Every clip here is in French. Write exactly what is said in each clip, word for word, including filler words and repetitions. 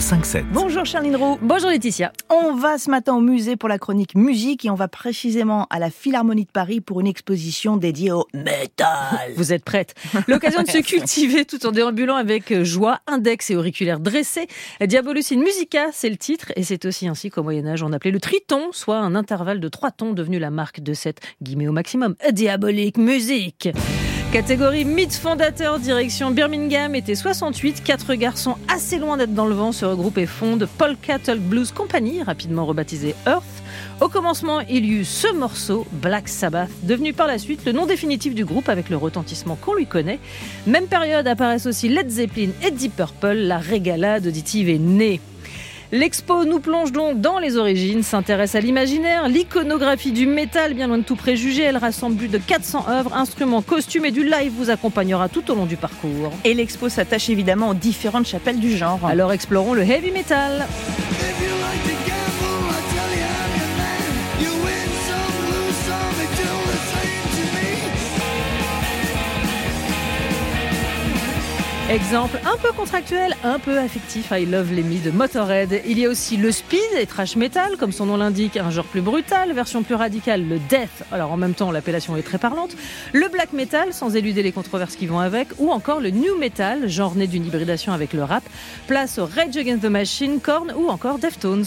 cinq sept. Bonjour Charline Roux. Bonjour Laetitia. On va ce matin au musée pour la chronique musique et on va précisément à la Philharmonie de Paris pour une exposition dédiée au métal. Vous êtes prête? L'occasion de se cultiver tout en déambulant avec joie, index et auriculaires dressés. Diabolus in Musica, c'est le titre, et c'est aussi ainsi qu'au Moyen-Âge on appelait le triton, soit un intervalle de trois tons devenu la marque de cette, guillemets au maximum, diabolique musique. Catégorie mythe fondateur, direction Birmingham, été soixante-huit, quatre garçons assez loin d'être dans le vent se regroupent et fondent Polka Tulk Blues Company, rapidement rebaptisée Earth. Au commencement, il y eut ce morceau, Black Sabbath, devenu par la suite le nom définitif du groupe avec le retentissement qu'on lui connaît. Même période apparaissent aussi Led Zeppelin et Deep Purple, la régalade auditive est née. L'expo nous plonge donc dans les origines, s'intéresse à l'imaginaire, l'iconographie du métal, bien loin de tout préjugé. Elle rassemble plus de quatre cents œuvres, instruments, costumes et du live vous accompagnera tout au long du parcours. Et l'expo s'attache évidemment aux différentes chapelles du genre. Alors explorons le heavy metal. Exemple un peu contractuel, un peu affectif, I Love Lemmy de Motorhead. Il y a aussi le speed et thrash metal, comme son nom l'indique, un genre plus brutal, version plus radicale, le death. Alors en même temps, l'appellation est très parlante. Le black metal, sans éluder les controverses qui vont avec, ou encore le new metal, genre né d'une hybridation avec le rap. Place au Rage Against the Machine, Korn ou encore Deftones.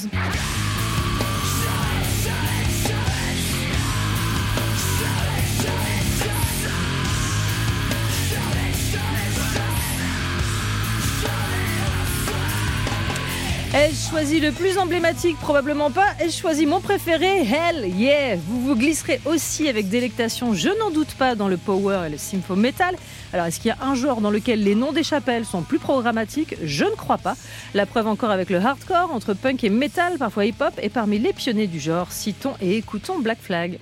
Ai-je choisi le plus emblématique? Probablement pas. Ai-je choisi mon préféré? Hell yeah! Vous vous glisserez aussi avec délectation, je n'en doute pas, dans le power et le sympho metal. Alors, est-ce qu'il y a un genre dans lequel les noms des chapelles sont plus programmatiques? Je ne crois pas. La preuve encore avec le hardcore, entre punk et metal, parfois hip-hop, et parmi les pionniers du genre, citons et écoutons Black Flag.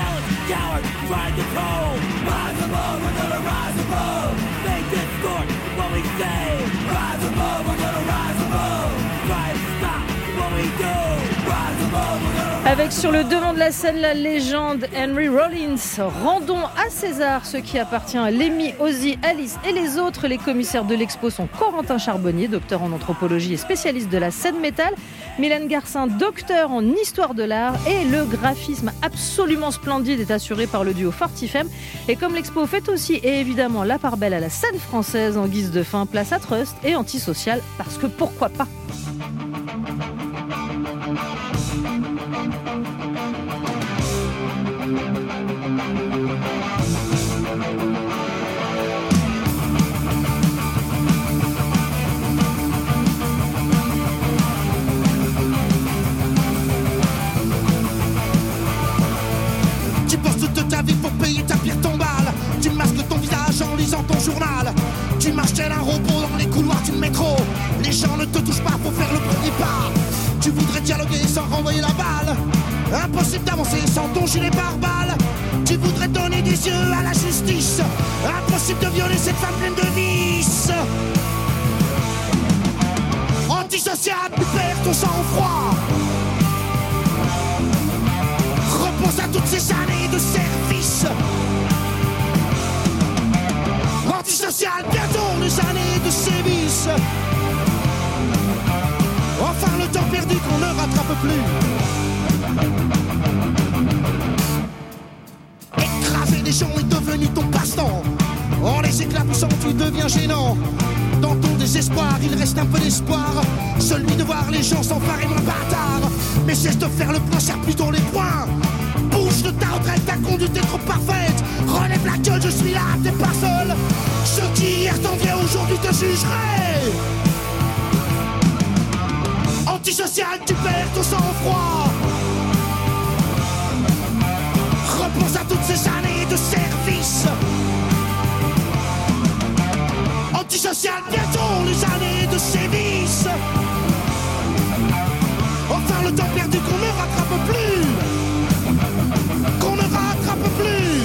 Avec sur le devant de la scène la légende Henry Rollins. Rendons à César ce qui appartient à Lemmy, Ozzy, Alice et les autres. Les commissaires de l'expo sont Corentin Charbonnier, docteur en anthropologie et spécialiste de la scène métal, Mylène Garcin, docteur en histoire de l'art, et le graphisme absolument splendide est assuré par le duo Fortifem. Et comme l'expo fait aussi et évidemment la part belle à la scène française, en guise de fin, place à Trust et Antisocial, parce que pourquoi pas. Tu postes toute ta vie pour payer ta pire tombale. Tu masques ton visage en lisant ton journal. Tu marches tel un robot dans les couloirs du métro. Les gens ne te touchent pas, faut faire le premier pas. Tu voudrais dialoguer sans renvoyer la balle. Impossible d'avancer sans ton gilet pare-balles. Tu voudrais donner des yeux à la justice. Impossible de violer cette femme pleine de vices. Antisocial, tu perds ton sang-froid. Repense à toutes ces années de service. Antisocial, bientôt les années de sévices. Enfin le temps perdu qu'on ne rattrape plus. Écraser des gens est devenu ton passe-temps. En les éclaboussant tu deviens gênant. Dans ton désespoir il reste un peu d'espoir. Celui de voir les gens s'emparer moins bâtard. Mais cesse de faire le point, serre plutôt les poings. Bouge de ta retraite, ta conduite est trop parfaite. Relève la gueule, je suis là, t'es pas seul. Ceux qui hier t'enviaient aujourd'hui te jugeraient. Antisocial, tu perds ton sang-froid. Repense à toutes ces années de service. Antisocial, bientôt les années de sévices. Enfin le temps perdu qu'on ne rattrape plus. Qu'on ne rattrape plus.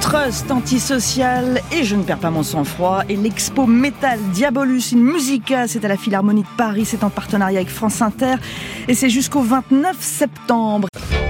Trust, Antisocial et Je ne perds pas mon sang-froid. Et l'expo Metal Diabolus in Musica, c'est à la Philharmonie de Paris, c'est en partenariat avec France Inter et c'est jusqu'au vingt-neuf septembre.